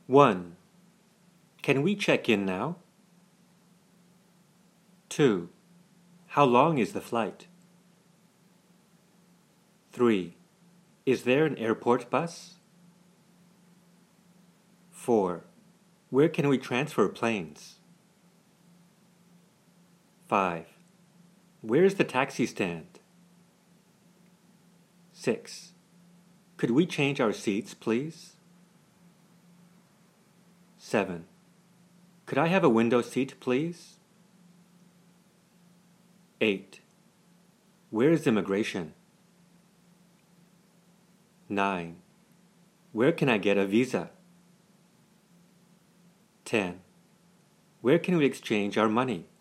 1. Can we check in now? 2. How long is the flight? 3. Is there an airport bus? 4. Where can we transfer planes? 5. Where is the taxi stand? 6. Could we change our seats, please? 7. Could I have a window seat, please? 8. Where is immigration? 9. Where can I get a visa? 10. Where can we exchange our money?